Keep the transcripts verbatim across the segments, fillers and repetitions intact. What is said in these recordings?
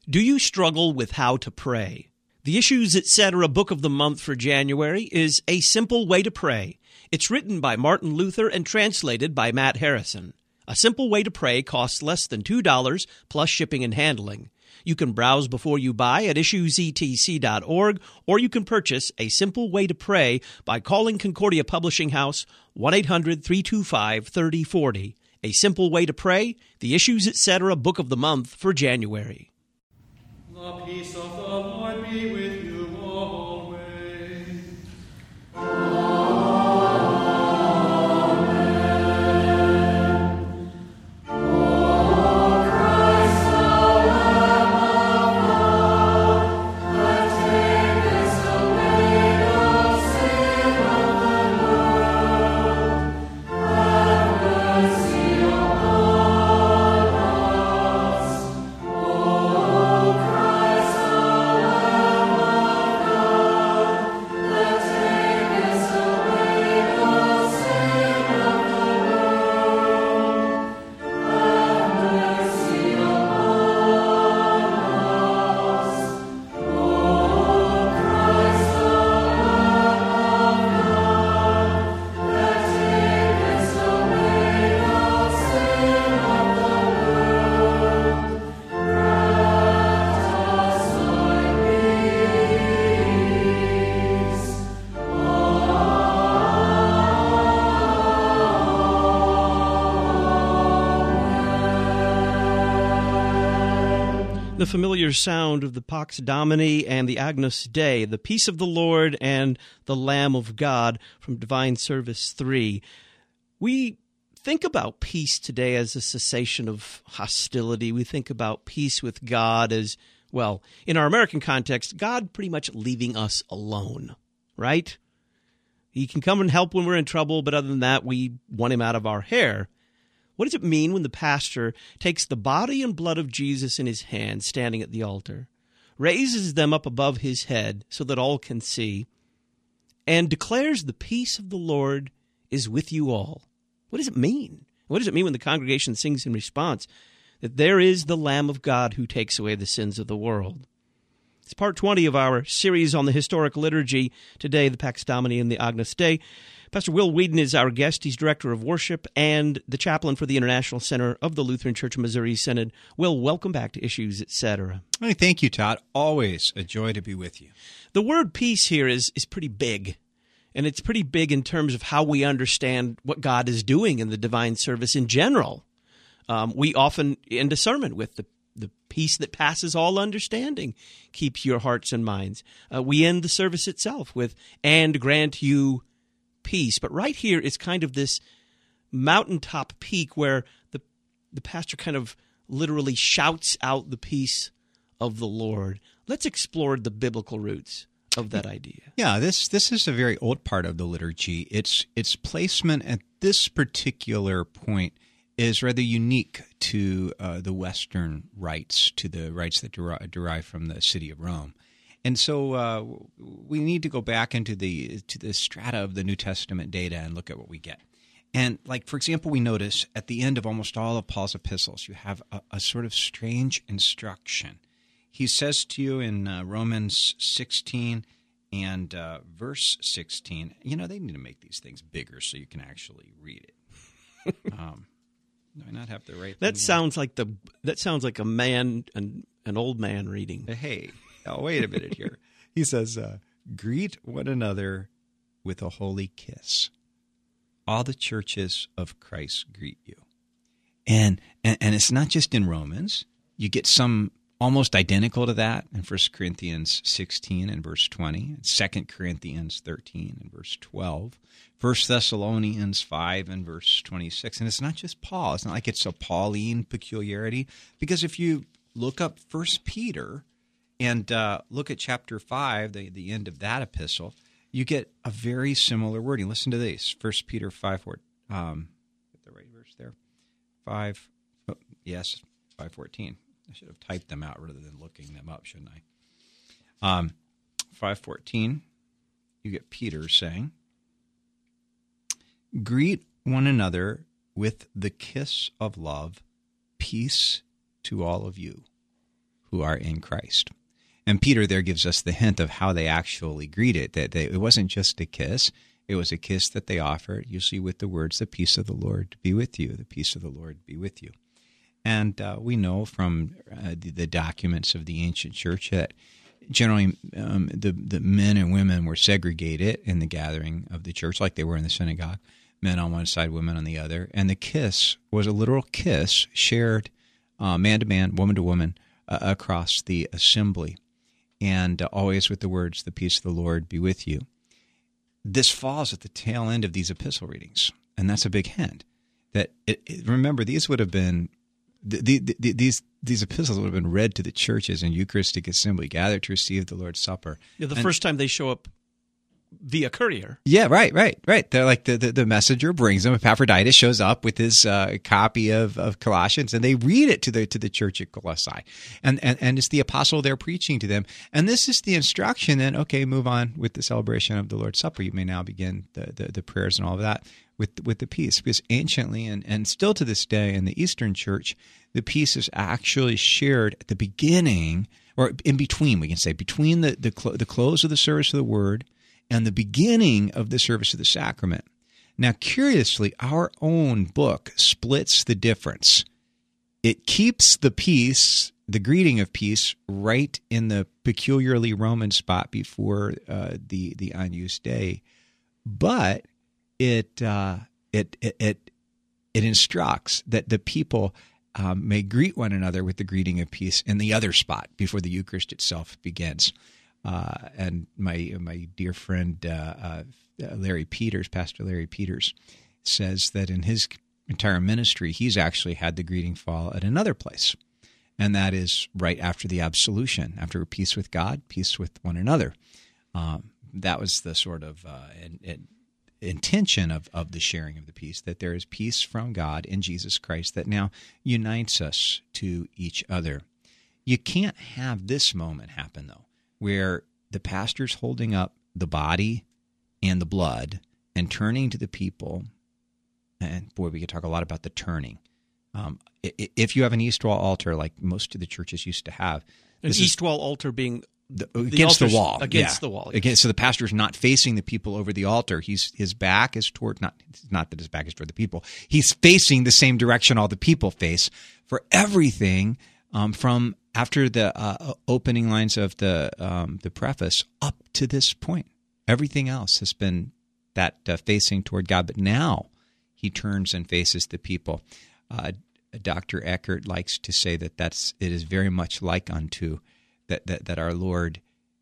Do you struggle with how to pray? The Issues Etc. Book of the Month for January is A Simple Way to Pray. It's written by Martin Luther and translated by Matt Harrison. A Simple Way to Pray costs less than two dollars plus shipping and handling. You can browse before you buy at issues e t c dot org, or you can purchase A Simple Way to Pray by calling Concordia Publishing House one eight hundred three two five three oh four oh. A Simple Way to Pray, the Issues Etc. Book of the Month for January. The peace of the Lord be with you always. The familiar sound of the Pax Domini and the Agnus Dei, the peace of the Lord and the Lamb of God from Divine Service three. We think about peace today as a cessation of hostility. We think about peace with God as, well, in our American context, God pretty much leaving us alone, right? He can come and help when we're in trouble, but other than that, we want him out of our hair. What does it mean when the pastor takes the body and blood of Jesus in his hand, standing at the altar, raises them up above his head so that all can see, and declares the peace of the Lord is with you all? What does it mean? What does it mean when the congregation sings in response that there is the Lamb of God who takes away the sins of the world? It's part twenty of our series on the historic liturgy. Today, the Pax Domini and the Agnus Dei. Pastor Will Whedon is our guest. He's Director of Worship and the Chaplain for the International Center of the Lutheran Church of Missouri Synod. Will, welcome back to Issues Etc. Hey, thank you, Todd. Always a joy to be with you. The word peace here is, is pretty big, and it's pretty big in terms of how we understand what God is doing in the divine service in general. Um, we often end a sermon with the The peace that passes all understanding keeps your hearts and minds. Uh, we end the service itself with, and grant you peace. But right here is kind of this mountaintop peak where the the pastor kind of literally shouts out the peace of the Lord. Let's explore the biblical roots of that idea. Yeah, this this is a very old part of the liturgy. Its its placement at this particular point is rather unique to uh, the Western rites, to the rites that derive, derive from the city of Rome. And so uh, we need to go back into the to the strata of the New Testament data and look at what we get. And like, for example, we notice at the end of almost all of Paul's epistles, you have a, a sort of strange instruction. He says to you in uh, Romans sixteen and uh, verse sixteen, you know, they need to make these things bigger so you can actually read it. um Do I not have the right? That sounds like the that sounds like a man, an an old man reading. Hey, oh, wait a minute here. He says, uh, "Greet one another with a holy kiss. All the churches of Christ greet you." And and, and it's not just in Romans. You get some almost identical to that in First Corinthians sixteen and verse twenty, Second Corinthians thirteen and verse twelve, First Thessalonians five and verse twenty-six. And it's not just Paul. It's not like it's a Pauline peculiarity, because if you look up First Peter and uh, look at chapter five, the, the end of that epistle, you get a very similar wording. Listen to this, First Peter five, four, um, get the right verse there, five, oh, yes, five fourteen. I should have typed them out rather than looking them up, shouldn't I? Um, five fourteen, you get Peter saying, "Greet one another with the kiss of love. Peace to all of you." who are in Christ. And Peter there gives us the hint of how they actually greet it, that they, it wasn't just a kiss. It was a kiss that they offered, usually with the words, "The peace of the Lord be with you, the peace of the Lord be with you." And uh, we know from uh, the, the documents of the ancient church that generally um, the, the men and women were segregated in the gathering of the church, like they were in the synagogue, men on one side, women on the other. And the kiss was a literal kiss shared uh, man to man, woman to woman, uh, across the assembly. And uh, always with the words, "The peace of the Lord be with you." This falls at the tail end of these epistle readings, and that's a big hint. That it, it, remember, these would have been the, the, the, these these epistles would have been read to the churches in Eucharistic assembly, gathered to receive the Lord's Supper. Yeah, the and, first time they show up via courier. Yeah, right, right, right. They're like the, the, the messenger brings them. Epaphroditus shows up with his uh, copy of, of Colossians, and they read it to the to the church at Colossae. And, and and it's the apostle there preaching to them. And this is the instruction then, okay, move on with the celebration of the Lord's Supper. You may now begin the, the, the prayers and all of that with with the peace. Because anciently and, and still to this day in the Eastern Church, the peace is actually shared at the beginning, or in between, we can say, between the, the, cl- the close of the service of the Word and the beginning of the service of the sacrament. Now, curiously, our own book splits the difference. It keeps the peace, the greeting of peace, right in the peculiarly Roman spot before uh, the the Agnus Dei, but it uh, it, it it it instructs that the people um, may greet one another with the greeting of peace in the other spot before the Eucharist itself begins. Uh, and my my dear friend uh, uh, Larry Peters, Pastor Larry Peters, says that in his entire ministry, he's actually had the greeting fall at another place, and that is right after the absolution, after peace with God, peace with one another. Um, that was the sort of uh, in, in intention of, of the sharing of the peace, that there is peace from God in Jesus Christ that now unites us to each other. You can't have this moment happen, though, where the pastor's holding up the body and the blood and turning to the people. And boy, we could talk a lot about the turning. Um, if you have an east wall altar, like most of the churches used to have, an east wall altar being the, against the, the wall, against yeah. the wall. Yes. Against, so the pastor's not facing the people over the altar. He's his back is toward not not that his back is toward the people. He's facing the same direction all the people face for everything um, from after the uh, opening lines of the um, the preface up to this point. Everything else has been that uh, facing toward God, but now he turns and faces the people. Uh, Doctor Eckert likes to say that that's it is very much like unto that that, that our Lord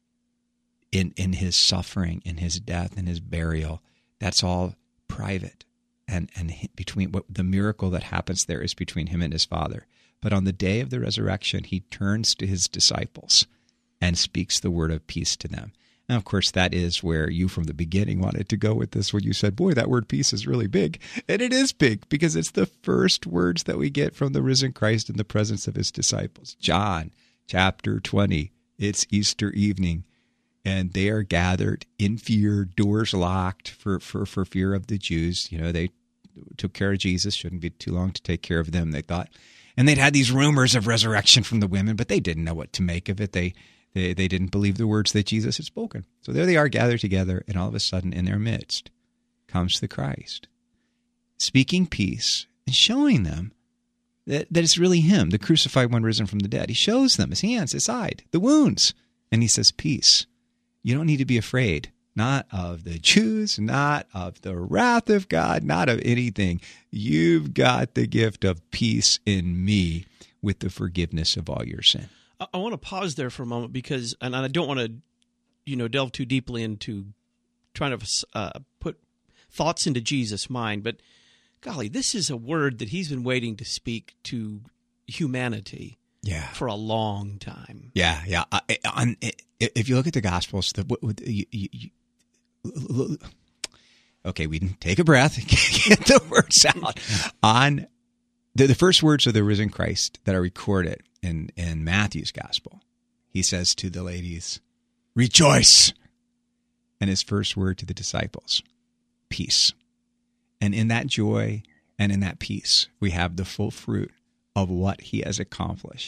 in in his suffering, in his death, in his burial, that's all private, and and between what the miracle that happens there is between him and his Father. But on the day of the resurrection, he turns to his disciples and speaks the word of peace to them. And of course, that is where you from the beginning wanted to go with this when you said, boy, that word peace is really big. And it is big because it's the first words that we get from the risen Christ in the presence of his disciples. John chapter twenty, it's Easter evening, and they are gathered in fear, doors locked for, for, for fear of the Jews. You know, they took care of Jesus, shouldn't be too long to take care of them, they thought. And they'd had these rumors of resurrection from the women, but they didn't know what to make of it. They They they didn't believe the words that Jesus had spoken. So there they are gathered together, and all of a sudden in their midst comes the Christ, speaking peace and showing them that, that it's really him, the crucified one risen from the dead. He shows them his hands, his side, the wounds, and he says, peace. You don't need to be afraid, not of the Jews, not of the wrath of God, not of anything. You've got the gift of peace in me with the forgiveness of all your sin. I want to pause there for a moment because, and I don't want to, you know, delve too deeply into trying to uh, put thoughts into Jesus' mind, but golly, this is a word that he's been waiting to speak to humanity yeah. for a long time. Yeah, yeah. Uh, on, if you look at the Gospels, the, you, you, you, okay, we can take a breath and get the words out. On the, the first words of the risen Christ that are recorded in, in Matthew's Gospel, he says to the ladies, rejoice. And his first word to the disciples, peace. And in that joy and in that peace, we have the full fruit of what he has accomplished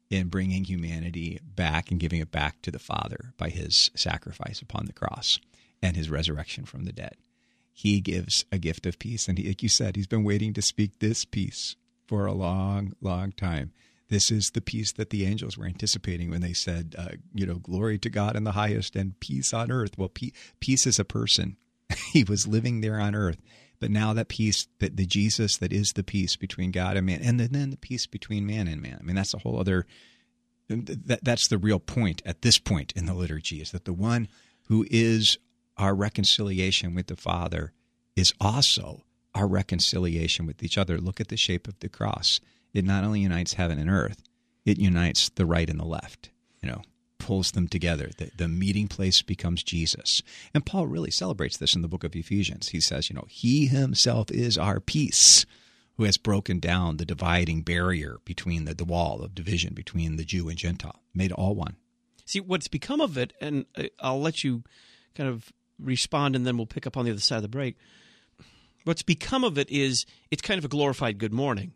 in bringing humanity back and giving it back to the Father by his sacrifice upon the cross and his resurrection from the dead. He gives a gift of peace. And he, like you said, he's been waiting to speak this peace for a long, long time. This is the peace that the angels were anticipating when they said, uh, you know, glory to God in the highest and peace on earth. Well, pe- peace is a person. He was living there on earth. But now that peace, that the Jesus that is the peace between God and man, and then, then the peace between man and man. I mean, that's a whole other, that, that's the real point at this point in the liturgy, is that the one who is our reconciliation with the Father is also our reconciliation with each other. Look at the shape of the cross. It not only unites heaven and earth, it unites the right and the left, you know, pulls them together. The, the meeting place becomes Jesus. And Paul really celebrates this in the book of Ephesians. He says, you know, he himself is our peace, who has broken down the dividing barrier between the, the wall of division between the Jew and Gentile, made all one. See, what's become of it, and I'll let you kind of respond, and then we'll pick up on the other side of the break. What's become of it is it's kind of a glorified good morning.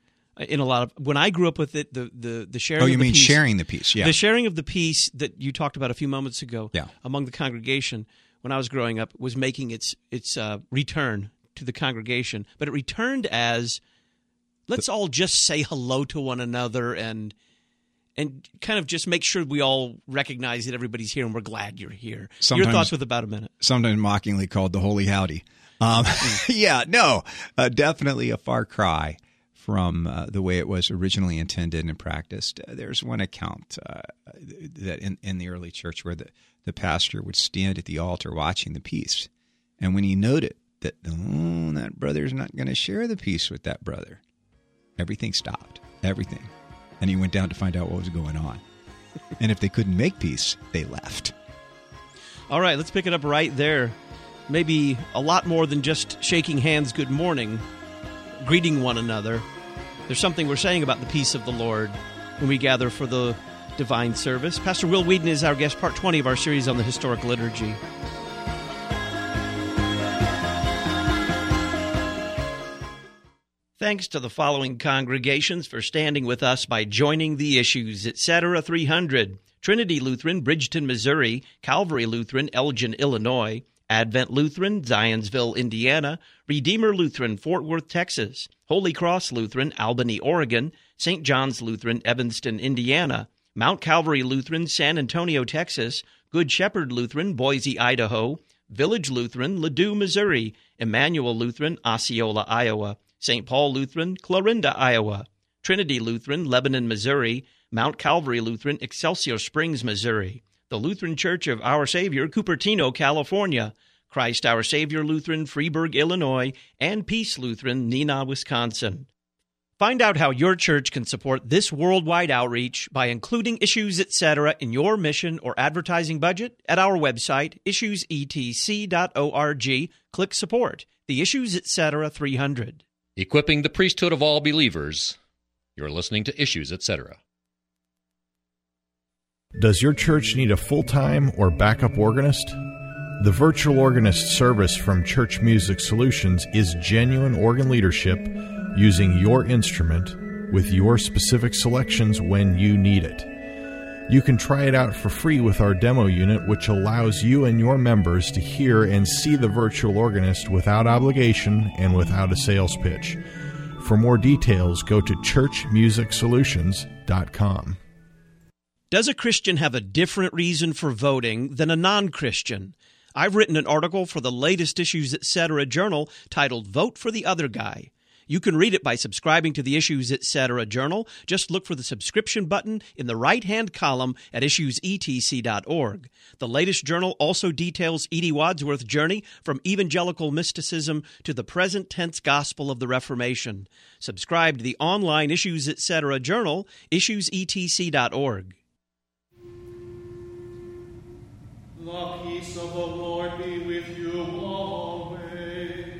In a lot of when I grew up with it, the the the sharing. Oh, you of the mean peace, sharing the peace? Yeah, the sharing of the peace that you talked about a few moments ago. Yeah. Among the congregation when I was growing up was making its its uh, return to the congregation, but it returned as let's all just say hello to one another and and kind of just make sure we all recognize that everybody's here and we're glad you're here. Sometimes, Your thoughts with about a minute. Sometimes mockingly called the Holy Howdy. Um, yeah, no, uh, definitely a far cry from uh, the way it was originally intended and practiced. Uh, there's one account uh, that in, in the early church where the, the pastor would stand at the altar watching the peace. And when he noted that, oh, that brother's not going to share the peace with that brother, everything stopped, everything. And he went down to find out what was going on. And if they couldn't make peace, they left. All right, let's pick it up right there. Maybe a lot more than just shaking hands, good morning, greeting one another. There's something we're saying about the peace of the Lord when we gather for the divine service. Pastor Will Whedon is our guest, part twenty of our series on the historic liturgy. Thanks to the following congregations for standing with us by joining the Issues, et cetera three hundred, Trinity Lutheran, Bridgeton, Missouri, Calvary Lutheran, Elgin, Illinois, Advent Lutheran, Zionsville, Indiana, Redeemer Lutheran, Fort Worth, Texas, Holy Cross Lutheran, Albany, Oregon, Saint John's Lutheran, Evanston, Indiana, Mount Calvary Lutheran, San Antonio, Texas, Good Shepherd Lutheran, Boise, Idaho, Village Lutheran, Ladue, Missouri, Emmanuel Lutheran, Osceola, Iowa, Saint Paul Lutheran, Clarinda, Iowa, Trinity Lutheran, Lebanon, Missouri, Mount Calvary Lutheran, Excelsior Springs, Missouri, the Lutheran Church of Our Savior, Cupertino, California, Christ Our Savior Lutheran, Freeburg, Illinois, and Peace Lutheran, Neenah, Wisconsin. Find out how your church can support this worldwide outreach by including Issues, et cetera in your mission or advertising budget at our website, issues e t c dot org. Click Support, the Issues, et cetera three hundred. Equipping the priesthood of all believers. You're listening to Issues, et cetera. Does your church need a full-time or backup organist? The virtual organist service from Church Music Solutions is genuine organ leadership using your instrument with your specific selections when you need it. You can try it out for free with our demo unit, which allows you and your members to hear and see the virtual organist without obligation and without a sales pitch. For more details, go to church music solutions dot com. Does a Christian have a different reason for voting than a non-Christian? I've written an article for the latest Issues, et cetera journal titled Vote for the Other Guy. You can read it by subscribing to the Issues, et cetera journal. Just look for the subscription button in the right-hand column at issues e t c dot org. The latest journal also details Edie Wadsworth's journey from evangelical mysticism to the present-tense gospel of the Reformation. Subscribe to the online Issues, et cetera journal, issues e t c dot org. The peace of the Lord be with you always.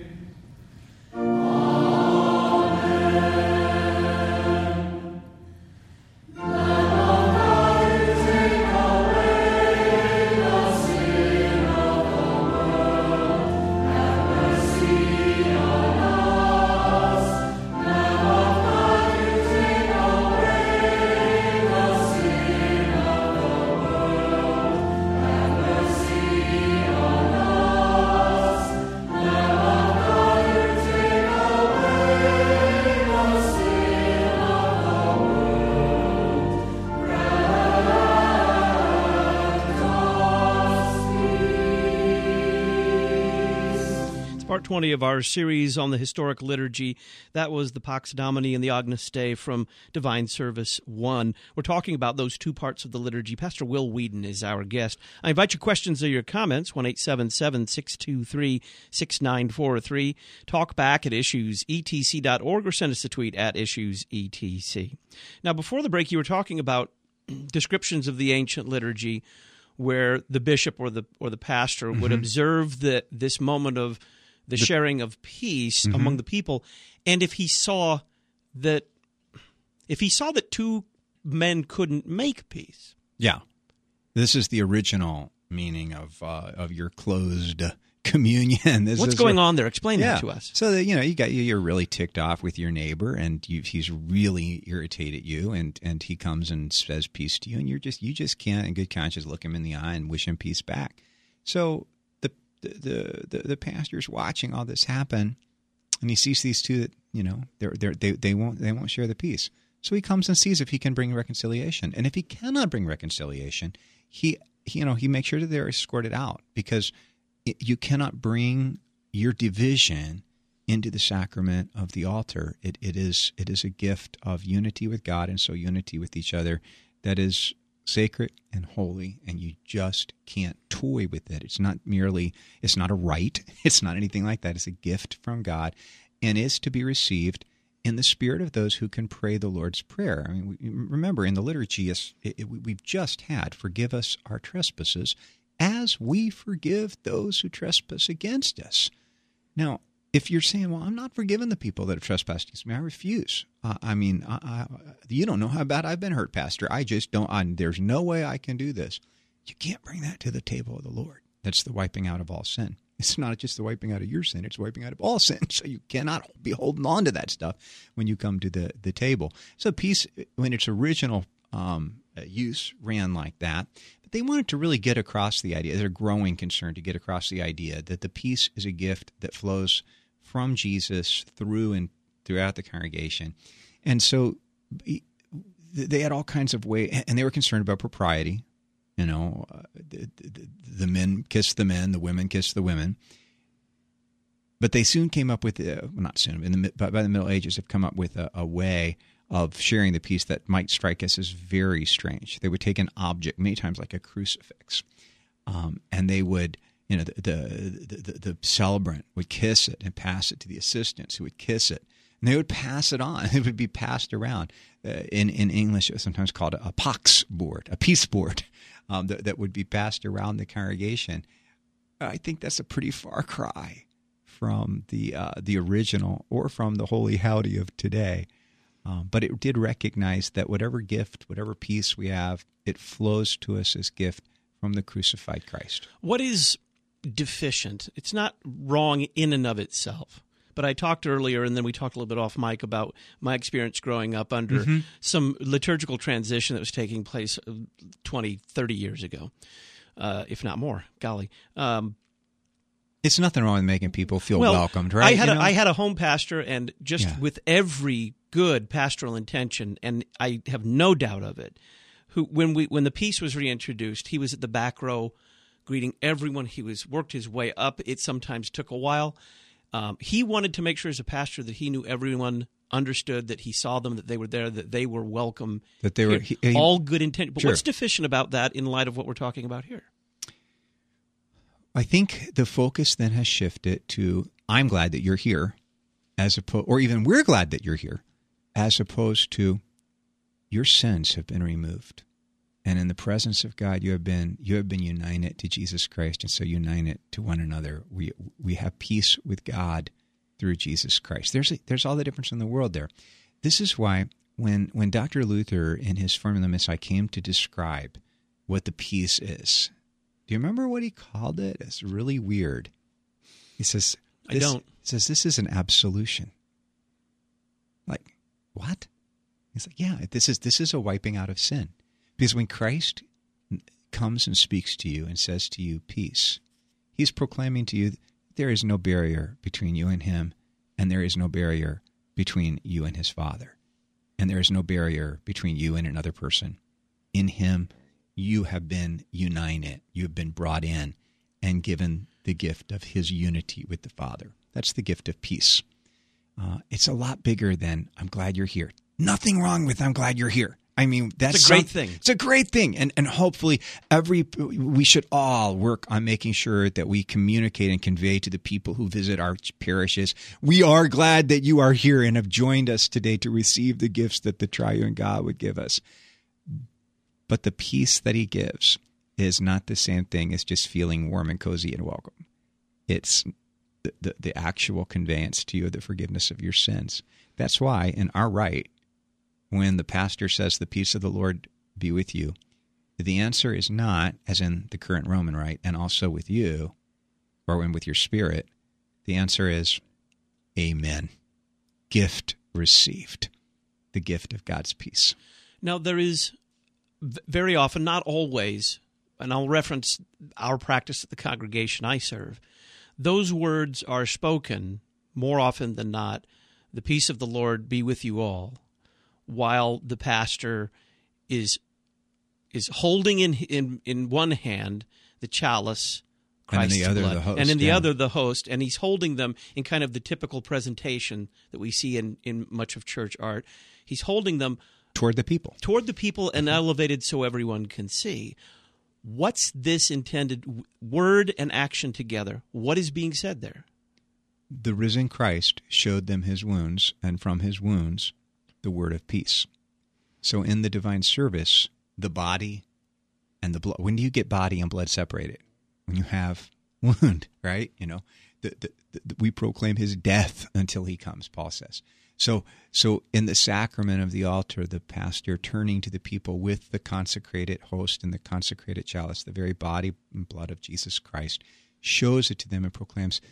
Amen. Let Almighty take away the sin of the world. Have mercy on us. Let Almighty take away the Part twenty of our series on the historic liturgy. That was the Pax Domini and the Agnus Dei from Divine Service one. We're talking about those two parts of the liturgy. Pastor Will Whedon is our guest. I invite your questions or your comments, one eight seven seven, six two three, six nine four three. Talk back at issues e t c dot org or send us a tweet at issues e t c. Now, before the break, you were talking about descriptions of the ancient liturgy where the bishop or the or the pastor mm-hmm. would observe the, this moment of the sharing of peace mm-hmm. among the people, and if he saw that, if he saw that two men couldn't make peace, yeah, this is the original meaning of uh, of your closed communion. This What's is going what, on there? Explain yeah. that to us. So that, you know, you got you're really ticked off with your neighbor, and you, he's really irritated you, and, and he comes and says peace to you, and you're just you just can't, in good conscience, look him in the eye and wish him peace back. So The, the the pastor's watching all this happen, and he sees these two that you know they're, they're, they they won't they won't share the peace. So he comes and sees if he can bring reconciliation, and if he cannot bring reconciliation, he, he you know he makes sure that they're escorted out, because it, you cannot bring your division into the sacrament of the altar. It it is it is a gift of unity with God, and so unity with each other that is sacred and holy, and you just can't toy with it. It's not merely, it's not a rite. It's not anything like that. It's a gift from God, and is to be received in the spirit of those who can pray the Lord's Prayer. I mean, we, remember in the liturgy, it, it, we've just had, forgive us our trespasses as we forgive those who trespass against us. Now, if you're saying, well, I'm not forgiving the people that have trespassed against me, I refuse. Uh, I mean, I, I, you don't know how bad I've been hurt, Pastor. I just don't, I, there's no way I can do this. You can't bring that to the table of the Lord. That's the wiping out of all sin. It's not just the wiping out of your sin, it's wiping out of all sin. So you cannot be holding on to that stuff when you come to the, the table. So peace, when its original um, use ran like that, but they wanted to really get across the idea, they're growing concern to get across the idea that the peace is a gift that flows from Jesus through and throughout the congregation. And so they had all kinds of ways, and they were concerned about propriety. You know, uh, the, the, the men kiss the men, the women kiss the women. But they soon came up with, uh, well, not soon, in the, by the Middle Ages, have come up with a, a way of sharing the peace that might strike us as very strange. They would take an object, many times like a crucifix, um, and they would, you know, the the, the the celebrant would kiss it and pass it to the assistants who would kiss it, and they would pass it on. It would be passed around. Uh, in in English, it was sometimes called a, a pax board, a peace board, um, that that would be passed around the congregation. I think that's a pretty far cry from the uh, the original or from the holy howdy of today. Um, but it did recognize that whatever gift, whatever peace we have, it flows to us as gift from the crucified Christ. What is deficient? It's not wrong in and of itself. But I talked earlier, and then we talked a little bit off mic about my experience growing up under mm-hmm. some liturgical transition that was taking place twenty, thirty years ago, uh, if not more. Golly. Um, it's nothing wrong with making people feel well, welcomed, right? I had, you a, know? I had a home pastor, and just yeah. with every good pastoral intention, and I have no doubt of it, who when we when the peace was reintroduced, he was at the back row greeting everyone. He was worked his way up. It sometimes took a while. Um, he wanted to make sure as a pastor that he knew everyone understood, that he saw them, that they were there, that they were welcome. That they were he, he, all good intent. But sure. What's deficient about that in light of what we're talking about here? I think the focus then has shifted to, I'm glad that you're here, as opposed, or even we're glad that you're here, as opposed to your sins have been removed. And in the presence of God, you have been you have been united to Jesus Christ, and so united to one another. We we have peace with God through Jesus Christ. There's a, there's all the difference in the world there. This is why when when Doctor Luther in his Formula Missae came to describe what the peace is, do you remember what he called it? It's really weird. He says, I don't. He says this is an absolution. Like what? He's like, yeah, this is this is a wiping out of sin. Because when Christ comes and speaks to you and says to you, peace, he's proclaiming to you, there is no barrier between you and him, and there is no barrier between you and his Father, and there is no barrier between you and another person. In him, you have been united. You have been brought in and given the gift of his unity with the Father. That's the gift of peace. Uh, it's a lot bigger than I'm glad you're here. Nothing wrong with I'm glad you're here. I mean, that's it's a great some, thing. It's a great thing. And and hopefully every we should all work on making sure that we communicate and convey to the people who visit our parishes, we are glad that you are here and have joined us today to receive the gifts that the triune God would give us. But the peace that he gives is not the same thing as just feeling warm and cozy and welcome. It's the, the, the actual conveyance to you of the forgiveness of your sins. That's why in our rite, when the pastor says, the peace of the Lord be with you, the answer is not, as in the current Roman rite, and also with you, or when with your spirit. The answer is, amen. Gift received. The gift of God's peace. Now, there is very often, not always, and I'll reference our practice at the congregation I serve, those words are spoken more often than not, the peace of the Lord be with you all, while the pastor is is holding in in, in one hand the chalice, Christ's and in the other blood, the host, and in the yeah. other the host, and he's holding them in kind of the typical presentation that we see in, in much of church art. He's holding them toward the people. Toward the people and elevated so everyone can see. What's this intended word and action together? What is being said there? The risen Christ showed them his wounds, and from his wounds, the word of peace. So in the divine service, the body and the blood. When do you get body and blood separated? When you have wound, right? You know, the, the, the, we proclaim his death until he comes, Paul says. So, so in the sacrament of the altar, the pastor turning to the people with the consecrated host and the consecrated chalice, the very body and blood of Jesus Christ, shows it to them and proclaims,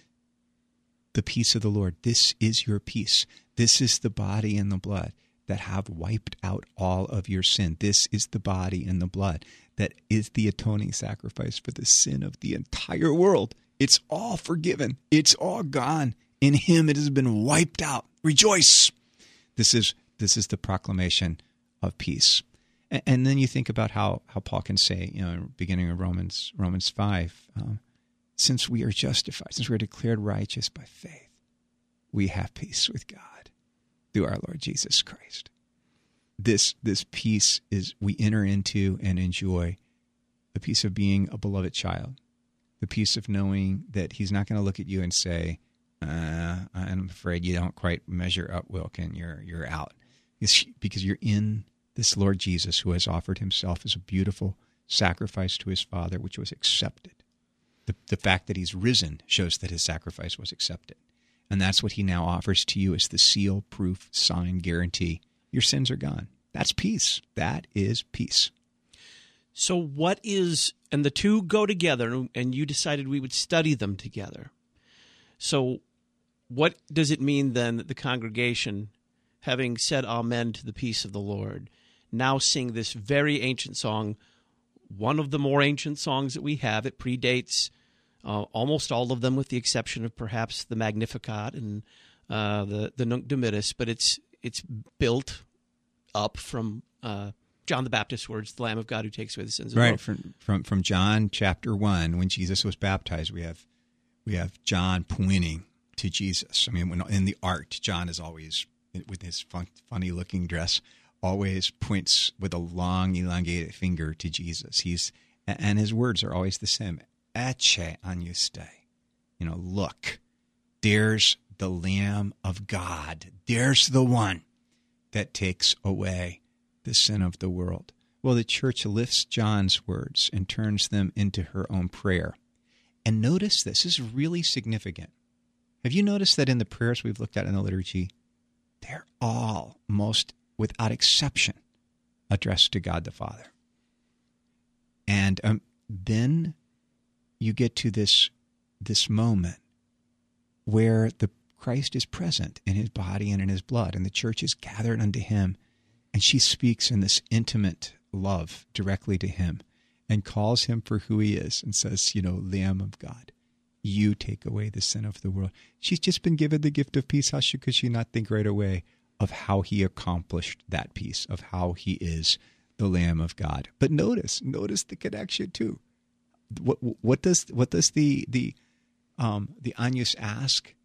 the peace of the Lord. This is your peace. This is the body and the blood that have wiped out all of your sin. This is the body and the blood that is the atoning sacrifice for the sin of the entire world. It's all forgiven. It's all gone. In him it has been wiped out. Rejoice. This is this is the proclamation of peace. And, and then you think about how, how Paul can say, you know, beginning of Romans Romans five, um, since we are justified, since we are declared righteous by faith, we have peace with God through our Lord Jesus Christ. This this peace is we enter into and enjoy the peace of being a beloved child, the peace of knowing that he's not going to look at you and say, uh, I'm afraid you don't quite measure up, Wilkin, you're, you're out. It's because you're in this Lord Jesus who has offered himself as a beautiful sacrifice to his Father, which was accepted. The, the fact that he's risen shows that his sacrifice was accepted. And that's what he now offers to you as the seal, proof, sign, guarantee. Your sins are gone. That's peace. That is peace. So what is, and the two go together, and you decided we would study them together. So what does it mean then that the congregation, having said amen to the peace of the Lord, now sing this very ancient song, one of the more ancient songs that we have? It predates uh, almost all of them, with the exception of perhaps the Magnificat and uh, the the Nunc Dimittis, but it's it's built up from uh, John the Baptist's words, "The Lamb of God who takes away the sins of the world." Right, from, from from John chapter one, when Jesus was baptized, we have we have John pointing to Jesus. I mean, when in the art, John is always, with his fun, funny-looking dress, always points with a long, elongated finger to Jesus. He's and his words are always the same. Ecce agnus Dei. You know, look, there's the Lamb of God. There's the one that takes away the sin of the world. Well, the church lifts John's words and turns them into her own prayer. And notice this, this is really significant. Have you noticed that in the prayers we've looked at in the liturgy, they're all, most without exception, addressed to God the Father? And um, then you get to this, this moment where the Christ is present in his body and in his blood, and the church is gathered unto him, and she speaks in this intimate love directly to him and calls him for who he is and says, you know, Lamb of God, you take away the sin of the world. She's just been given the gift of peace. How should, could she not think right away of how he accomplished that peace, of how he is the Lamb of God? But notice, notice the connection too. What what does what does the the um, the Agnus ask?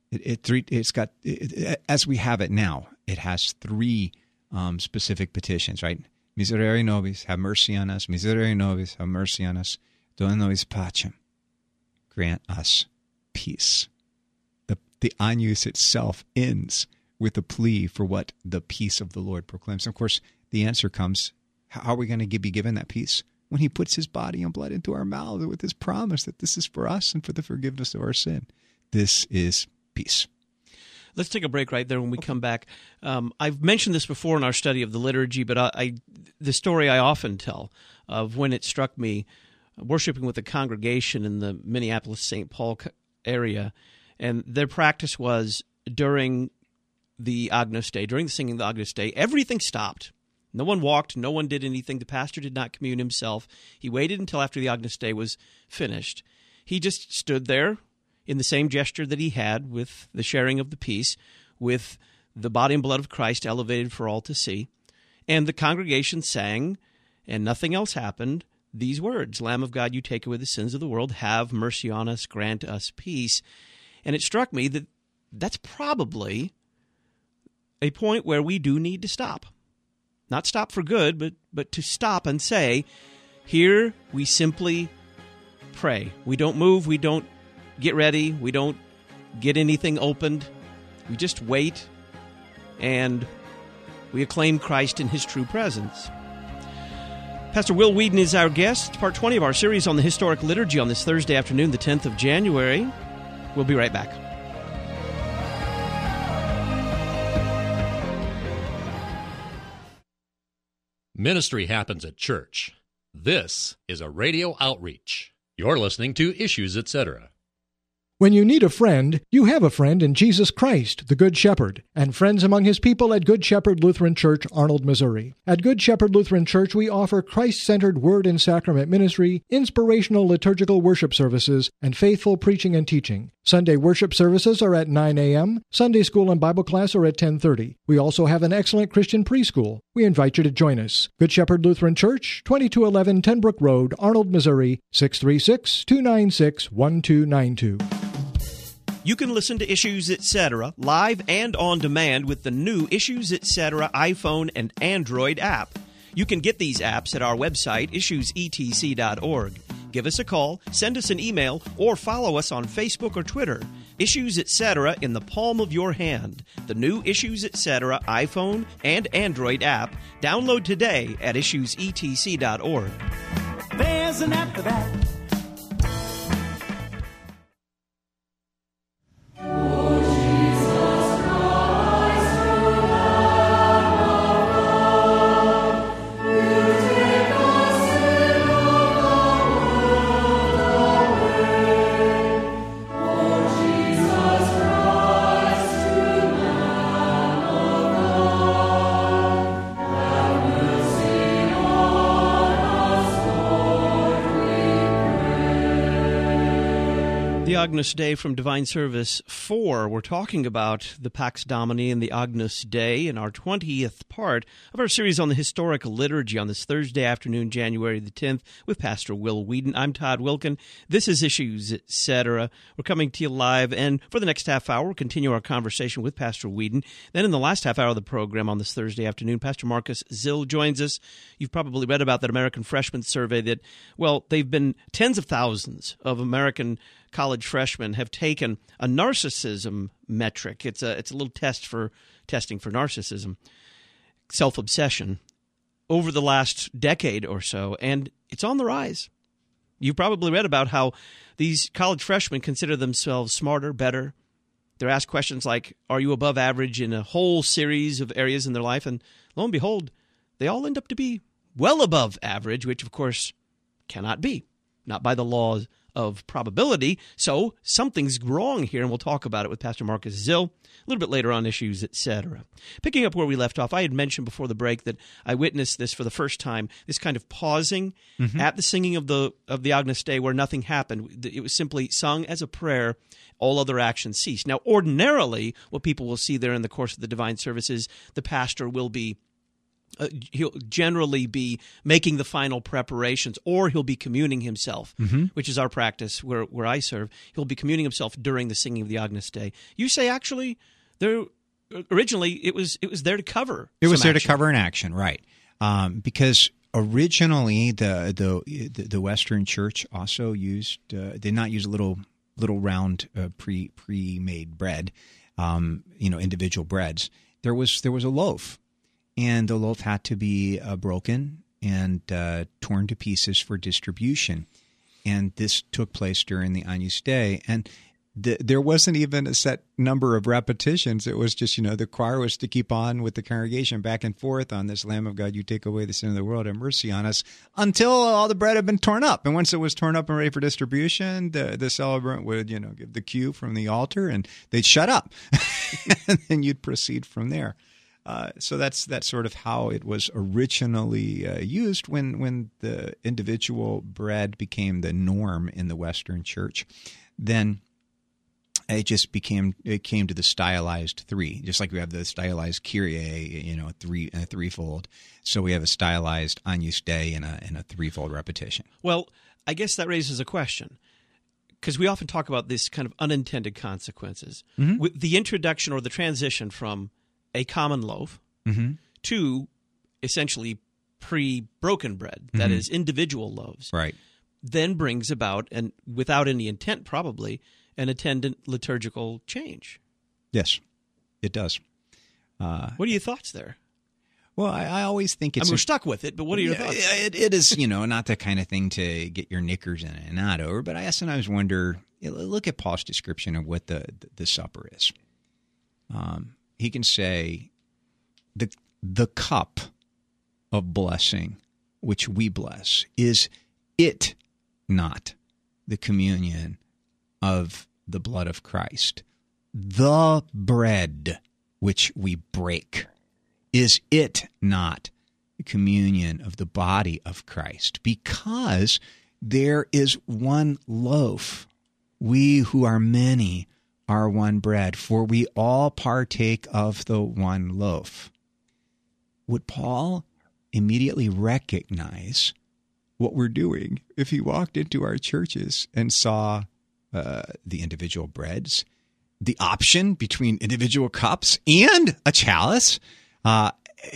It, it three. It's got it, it, as we have it now. It has three um, specific petitions, right? Miserere nobis, have mercy on us. Miserere nobis, have mercy on us. Dona nobis pacem, grant us peace. The the Agnus itself ends with a plea for what the peace of the Lord proclaims. And of course, the answer comes: how are we going to be given that peace? When he puts his body and blood into our mouths with his promise that this is for us and for the forgiveness of our sin. This is peace. Let's take a break right there. When we come back, um, I've mentioned this before in our study of the liturgy, but I, I, the story I often tell of when it struck me worshiping with a congregation in the Minneapolis-Saint Paul area, and their practice was during the Agnus Dei, during the singing of the Agnus Dei, everything stopped. No one walked. No one did anything. The pastor did not commune himself. He waited until after the Agnus Dei was finished. He just stood there in the same gesture that he had with the sharing of the peace, with the body and blood of Christ elevated for all to see. And the congregation sang, and nothing else happened, these words: Lamb of God, you take away the sins of the world, have mercy on us, grant us peace. And it struck me that that's probably a point where we do need to stop. Not stop for good, but, but to stop and say, here we simply pray. We don't move, we don't get ready, we don't get anything opened. We just wait, and we acclaim Christ in his true presence. Pastor Will Weedon is our guest. It's part twenty of our series on the historic liturgy on this Thursday afternoon, the tenth of January. We'll be right back. Ministry happens at church. This is a radio outreach. You're listening to Issues, et cetera. When you need a friend, you have a friend in Jesus Christ, the Good Shepherd, and friends among his people at Good Shepherd Lutheran Church, Arnold, Missouri. At Good Shepherd Lutheran Church, we offer Christ-centered word and sacrament ministry, inspirational liturgical worship services, and faithful preaching and teaching. Sunday worship services are at nine a.m., Sunday school and Bible class are at ten thirty. We also have an excellent Christian preschool. We invite you to join us. Good Shepherd Lutheran Church, twenty-two eleven Tenbrook Road, Arnold, Missouri, six three six, two nine six, one two nine two. You can listen to Issues, et cetera live and on demand with the new Issues, et cetera iPhone and Android app. You can get these apps at our website, issues e t c dot org. Give us a call, send us an email, or follow us on Facebook or Twitter. Issues, et cetera in the palm of your hand. The new Issues, et cetera iPhone and Android app. Download today at issues e t c dot org. There's an app for that. Agnus Dei from Divine Service four. We're talking about the Pax Domini and the Agnus Dei in our twentieth part of our series on the historic liturgy on this Thursday afternoon, January the tenth, with Pastor Will Weedon. I'm Todd Wilkin. This is Issues, et cetera. We're coming to you live, and for the next half hour, we'll continue our conversation with Pastor Weedon. Then in the last half hour of the program on this Thursday afternoon, Pastor Marcus Zill joins us. You've probably read about that American Freshman Survey that, well, they've been tens of thousands of American college freshmen have taken a narcissism metric. It's a it's a little test for testing for narcissism, self-obsession, over the last decade or so, and it's on the rise. You've probably read about how these college freshmen consider themselves smarter, better. They're asked questions like, are you above average in a whole series of areas in their life? And lo and behold, they all end up to be well above average, which of course cannot be, not by the laws of probability. So something's wrong here, and we'll talk about it with Pastor Marcus Zill a little bit later on Issues, et cetera. Picking up where we left off, I had mentioned before the break that I witnessed this for the first time, this kind of pausing mm-hmm. at the singing of the of the Agnus Dei where nothing happened. It was simply sung as a prayer. All other actions ceased. Now, ordinarily, what people will see there in the course of the divine service is the pastor will be Uh, he'll generally be making the final preparations, or he'll be communing himself, mm-hmm. which is our practice where where I serve. He'll be communing himself during the singing of the Agnus Dei. You say actually, there originally it was it was there to cover. It was there action. to cover an action, right? Um, because originally the, the the the Western Church also used uh, did not use little little round uh, pre pre made bread, um, you know, individual breads. There was there was a loaf. And the loaf had to be uh, broken and uh, torn to pieces for distribution. And this took place during the Agnus Dei. And th- there wasn't even a set number of repetitions. It was just, you know, the choir was to keep on with the congregation back and forth on this Lamb of God, you take away the sin of the world, have mercy on us, until all the bread had been torn up. And once it was torn up and ready for distribution, the, the celebrant would, you know, give the cue from the altar and they'd shut up. And then you'd proceed from there. Uh, so that's that's sort of how it was originally uh, used when when the individual bread became the norm in the Western Church. Then it just became it came to the stylized three, just like we have the stylized Kyrie, you know, three a threefold. So we have a stylized Agnus Dei and a and a threefold repetition. Well, I guess that raises a question, because we often talk about these kind of unintended consequences. Mm-hmm. With the introduction or the transition from a common loaf mm-hmm. to essentially pre-broken bread, that mm-hmm. is individual loaves, right, then brings about, and without any intent probably, an attendant liturgical change. Yes, it does. Uh, what are your thoughts there? Well, I, I always think it's... I mean, we're stuck with it, but what are your yeah, thoughts? It, it is, you know, not the kind of thing to get your knickers in and out over, but I sometimes wonder, look at Paul's description of what the, the, the supper is. Um He can say, the the cup of blessing which we bless, is it not the communion of the blood of Christ? The bread which we break, is it not the communion of the body of Christ? Because there is one loaf. We who are many are one bread, for we all partake of the one loaf. Would Paul immediately recognize what we're doing if he walked into our churches and saw uh, the individual breads, the option between individual cups and a chalice? Uh,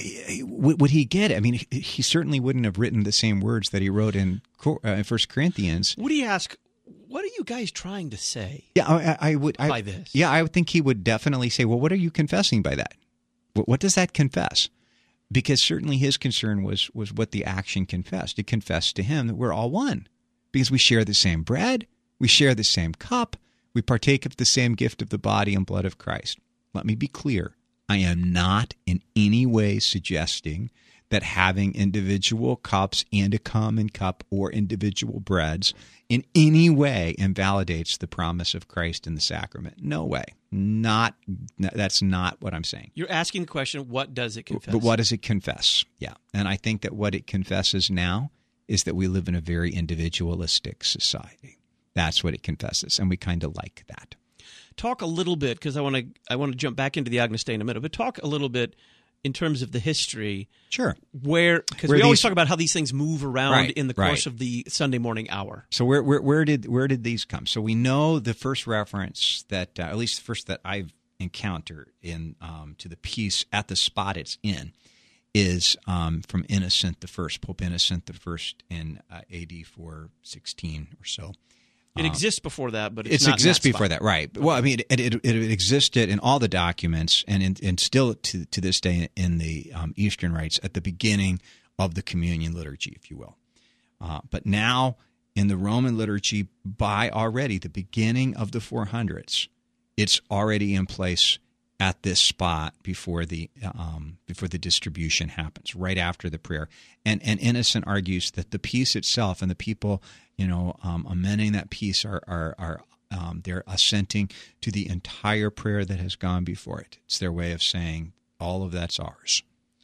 would he get it? I mean, he certainly wouldn't have written the same words that he wrote in uh, First Corinthians. Would he ask, what are you guys trying to say? Yeah, I, I would. I, by this? Yeah, I would think he would definitely say, well, what are you confessing by that? What, what does that confess? Because certainly his concern was was what the action confessed. It confessed to him that we're all one because we share the same bread, we share the same cup, we partake of the same gift of the body and blood of Christ. Let me be clear. I am not in any way suggesting that having individual cups and a common cup or individual breads in any way invalidates the promise of Christ in the sacrament. No way. Not that's not what I'm saying. You're asking the question, what does it confess? But what does it confess? Yeah. And I think that what it confesses now is that we live in a very individualistic society. That's what it confesses, and we kind of like that. Talk a little bit, because I want to I want to jump back into the Agnus Dei in a minute, but talk a little bit in terms of the history. Sure. Where, because we these, always talk about how these things move around right, in the course right. of the Sunday morning hour. So where, where where did where did these come? So we know the first reference that, uh, at least the first that I've encountered in um, to the piece at the spot it's in, is um, from Innocent the First, Pope Innocent the First in uh, A D four sixteen or so. It exists before that, but it's it not exists that before that, right? Well, I mean, it, it, it existed in all the documents, and in, and still to to this day in the um, Eastern rites at the beginning of the communion liturgy, if you will. Uh, but now in the Roman liturgy, by already the beginning of the four hundreds, it's already in place at this spot before the um, before the distribution happens, right after the prayer. And and Innocent argues that the piece itself and the people, you know, um, amending that piece are are are um, they're assenting to the entire prayer that has gone before it. It's their way of saying all of that's ours.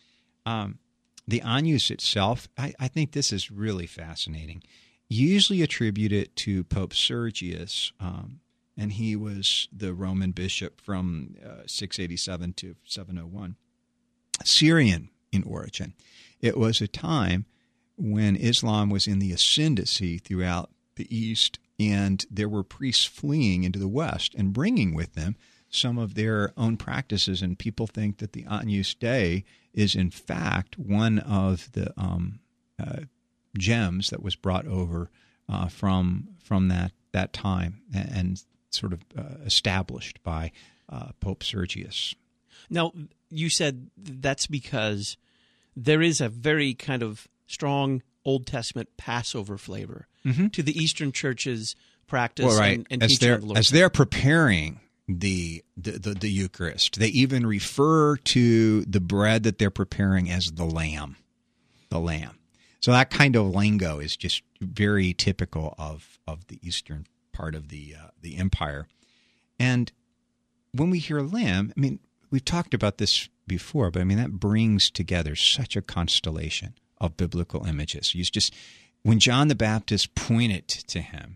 Um, the Agnus itself, I, I think this is really fascinating. Usually attribute it to Pope Sergius. Um, And he was the Roman bishop from uh, six eighty-seven to seven oh one. Syrian in origin. It was a time when Islam was in the ascendancy throughout the East, and there were priests fleeing into the West and bringing with them some of their own practices. And people think that the Agnus Dei is, in fact, one of the um, uh, gems that was brought over uh, from from that, that time and, and sort of uh, established by uh, Pope Sergius. Now, you said that's because there is a very kind of strong Old Testament Passover flavor mm-hmm. to the Eastern Church's practice well, right. and, and as teaching they're, of the Lord. As they're preparing the, the, the, the Eucharist, they even refer to the bread that they're preparing as the lamb, the lamb. So that kind of lingo is just very typical of, of the Eastern part of the uh, the empire. And when we hear lamb, I mean, we've talked about this before, but I mean, that brings together such a constellation of biblical images. You just, when John the Baptist pointed to him,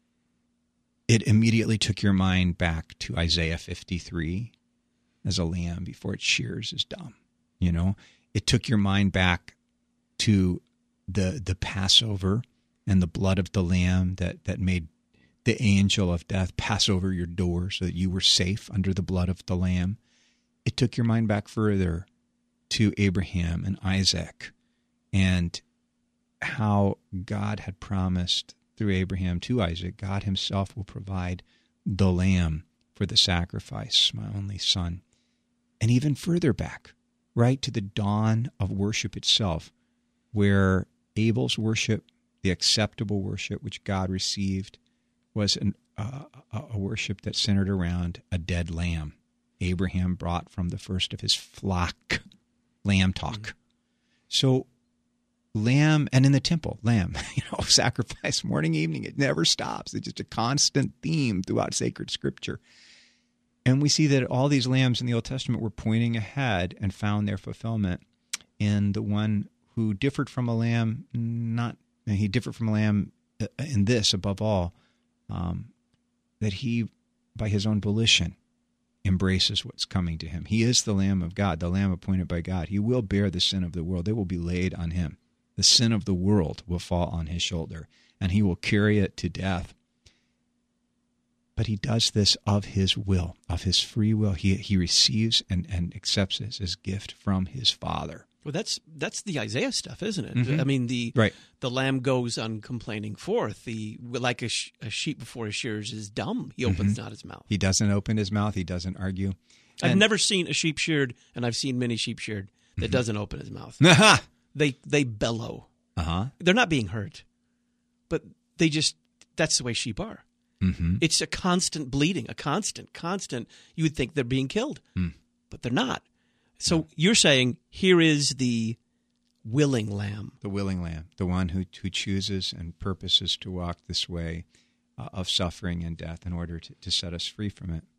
it immediately took your mind back to Isaiah fifty-three, as a lamb before its shears is dumb. You know, it took your mind back to the the Passover and the blood of the lamb that, that made the angel of death pass over your door so that you were safe under the blood of the lamb. It took your mind back further to Abraham and Isaac and how God had promised through Abraham to Isaac, God himself will provide the lamb for the sacrifice, my only son. And even further back, right to the dawn of worship itself, where Abel's worship, the acceptable worship which God received, was an, uh, a worship that centered around a dead lamb. Abraham brought from the first of his flock lamb talk. Mm-hmm. So lamb, and in the temple, lamb, you know, sacrifice morning, evening, it never stops. It's just a constant theme throughout sacred scripture. And we see that all these lambs in the Old Testament were pointing ahead and found their fulfillment in the one who differed from a lamb, not, he differed from a lamb in this above all, um, that he, by his own volition, embraces what's coming to him. He is the Lamb of God, the Lamb appointed by God. He will bear the sin of the world. It will be laid on him. The sin of the world will fall on his shoulder, and he will carry it to death. But he does this of his will, of his free will. He he receives and, and accepts this as gift from his Father. Well, that's that's the Isaiah stuff, isn't it? Mm-hmm. I mean, the right. the lamb goes uncomplaining forth. The like a, sh- a sheep before his shears is dumb. He opens mm-hmm. not his mouth. He doesn't open his mouth. He doesn't argue. I've And, never seen a sheep sheared, and I've seen many sheep sheared that mm-hmm. doesn't open his mouth. uh-huh. They they bellow. Uh-huh. They're not being hurt, but they just, that's the way sheep are. Mm-hmm. It's a constant bleeding, a constant, constant. You would think they're being killed, mm. but they're not. So you're saying here is the willing lamb. The willing lamb, the one who, who chooses and purposes to walk this way uh, of suffering and death in order to, to set us free from it.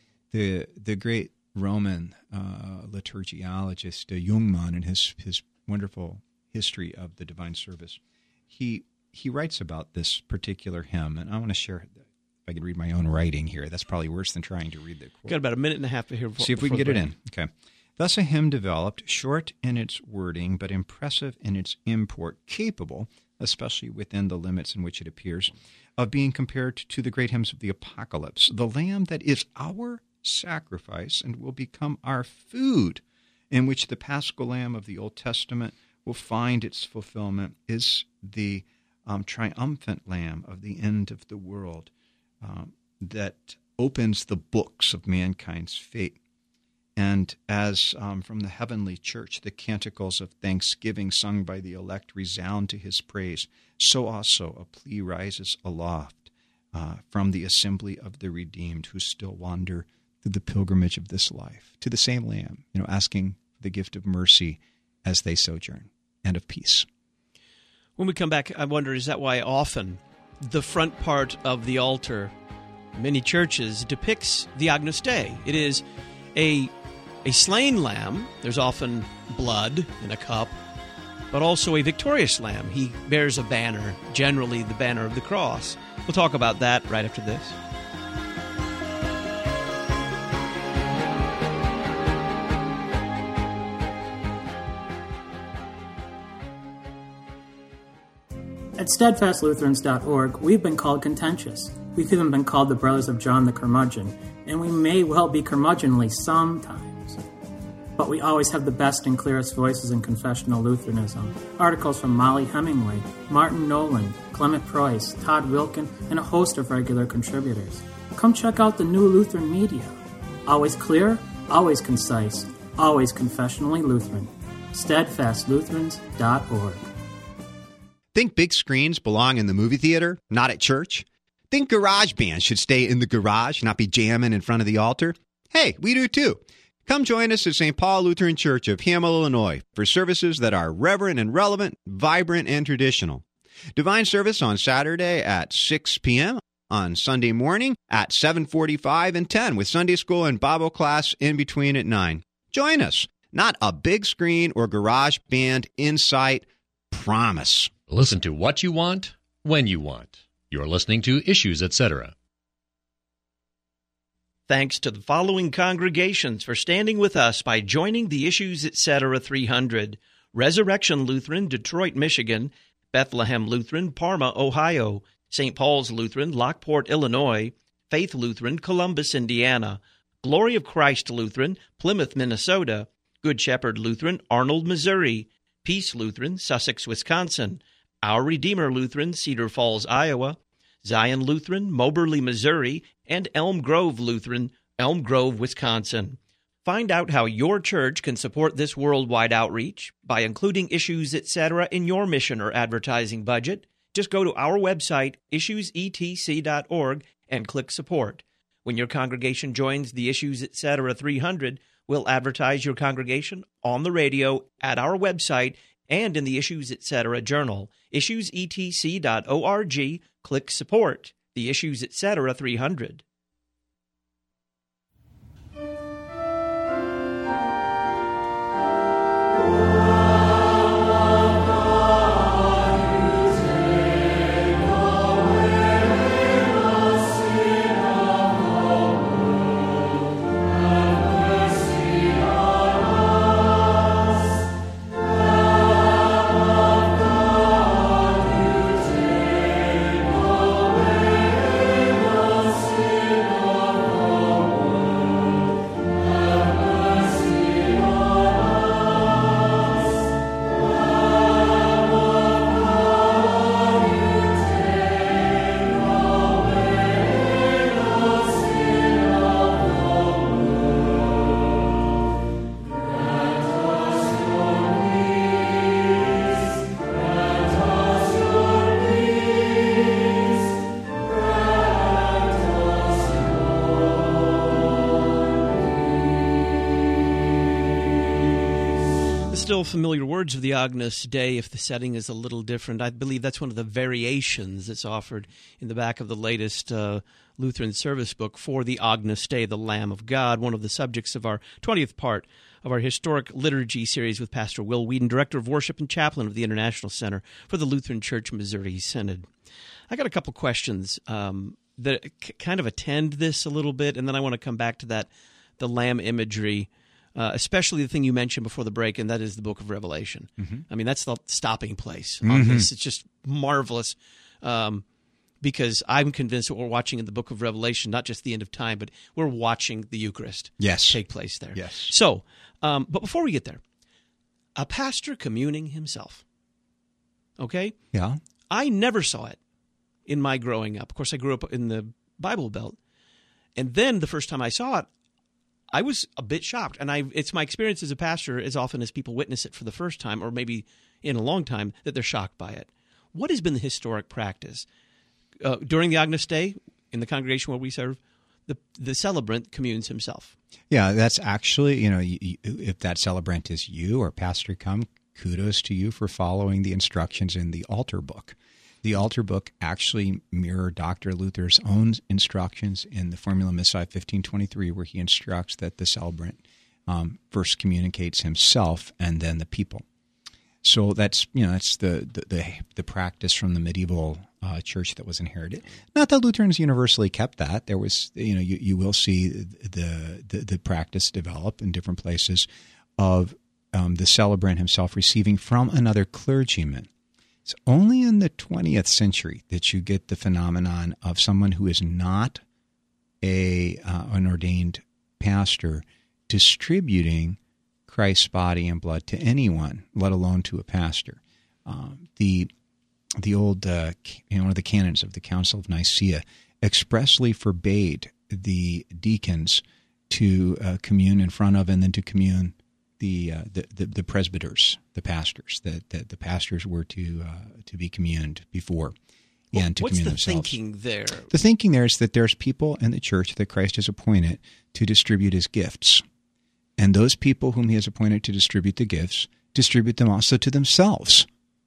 The the great Roman uh, liturgiologist uh, Jungmann, in his, his wonderful history of the divine service, he he writes about this particular hymn, and I want to share it. If I could read my own writing here, that's probably worse than trying to read the quote. Got about a minute and a half to hear. See if we can get it in. Okay. Thus a hymn developed, short in its wording, but impressive in its import, capable, especially within the limits in which it appears, of being compared to the great hymns of the Apocalypse, the Lamb that is our sacrifice and will become our food, in which the Paschal Lamb of the Old Testament will find its fulfillment, is the um, triumphant Lamb of the end of the world um, that opens the books of mankind's fate. And as um, from the heavenly church the canticles of thanksgiving sung by the elect resound to his praise, so also a plea rises aloft uh, from the assembly of the redeemed who still wander through the pilgrimage of this life to the same Lamb, you know, asking for the gift of mercy as they sojourn and of peace. When we come back, I wonder, is that why often the front part of the altar, many churches, depicts the Agnus Dei? It is a a slain lamb. There's often blood in a cup, but also a victorious lamb. He bears a banner, generally the banner of the cross. We'll talk about that right after this. At steadfast lutherans dot org, we've been called contentious. We've even been called the Brothers of John the Curmudgeon, and we may well be curmudgeonly sometimes. But we always have the best and clearest voices in confessional Lutheranism. Articles from Molly Hemingway, Martin Nolan, Clement Preuss, Todd Wilkin, and a host of regular contributors. Come check out the new Lutheran media. Always clear, always concise, always confessionally Lutheran. steadfast lutherans dot org. Think big screens belong in the movie theater, not at church? Think garage bands should stay in the garage, not be jamming in front of the altar? Hey, we do too. Come join us at Saint Paul Lutheran Church of Hamel, Illinois, for services that are reverent and relevant, vibrant and traditional. Divine service on Saturday at six p.m., on Sunday morning at seven forty-five and ten, with Sunday school and Bible class in between at nine. Join us. Not a big screen or garage band in sight. Promise. Listen to what you want, when you want. You're listening to Issues, et cetera. Thanks to the following congregations for standing with us by joining the Issues, et cetera three hundred. Resurrection Lutheran, Detroit, Michigan. Bethlehem Lutheran, Parma, Ohio. Saint Paul's Lutheran, Lockport, Illinois. Faith Lutheran, Columbus, Indiana. Glory of Christ Lutheran, Plymouth, Minnesota. Good Shepherd Lutheran, Arnold, Missouri. Peace Lutheran, Sussex, Wisconsin. Our Redeemer Lutheran, Cedar Falls, Iowa. Zion Lutheran, Moberly, Missouri. And Elm Grove Lutheran, Elm Grove, Wisconsin. Find out how your church can support this worldwide outreach by including Issues, et cetera in your mission or advertising budget. Just go to our website, issues e t c dot org, and click Support. When your congregation joins the Issues, et cetera three hundred, we'll advertise your congregation on the radio, at our website, and in the Issues, et cetera journal. issues e t c dot org, click Support. The Issues, et cetera three hundred. Still familiar words of the Agnus Dei if the setting is a little different. I believe that's one of the variations that's offered in the back of the latest uh, Lutheran service book for the Agnus Dei, the Lamb of God, one of the subjects of our twentieth part of our historic liturgy series with Pastor Will Whedon, Director of Worship and Chaplain of the International Center for the Lutheran Church Missouri Synod. I got a couple questions um, that c- kind of attend this a little bit, and then I want to come back to that, the lamb imagery. Uh, especially the thing you mentioned before the break, and that is the book of Revelation. Mm-hmm. I mean, that's the stopping place on mm-hmm. this. It's just marvelous um, because I'm convinced that we're watching in the book of Revelation, not just the end of time, but we're watching the Eucharist yes. take place there. Yes. So, um, but before we get there, a pastor communing himself, okay? Yeah. I never saw it in my growing up. Of course, I grew up in the Bible Belt. And then the first time I saw it, I was a bit shocked, and I it's my experience as a pastor as often as people witness it for the first time or maybe in a long time that they're shocked by it. What has been the historic practice? Uh, during the Agnus Dei, in the congregation where we serve, the the celebrant communes himself. Yeah, that's actually, you know, you, you, if that celebrant is you or Pastor Cum, kudos to you for following the instructions in the altar book. The altar book actually mirrored Doctor Luther's own instructions in the Formula Missae fifteen twenty-three, where he instructs that the celebrant um, first communicates himself and then the people. So that's you know that's the the, the, the practice from the medieval uh, church that was inherited. Not that Lutherans universally kept that. There was you know you, you will see the, the the practice develop in different places of um, the celebrant himself receiving from another clergyman. It's only in the twentieth century that you get the phenomenon of someone who is not a uh, an ordained pastor distributing Christ's body and blood to anyone, let alone to a pastor. Um, the the old uh, you know, one of the canons of the Council of Nicaea expressly forbade the deacons to uh, commune in front of and then to commune the uh, the, the the presbyters, the pastors. That the, the pastors were to uh, to be communed before well, and to what's commune the themselves. thinking there? The thinking there is that there's people in the church that Christ has appointed to distribute his gifts. And those people whom he has appointed to distribute the gifts distribute them also to themselves.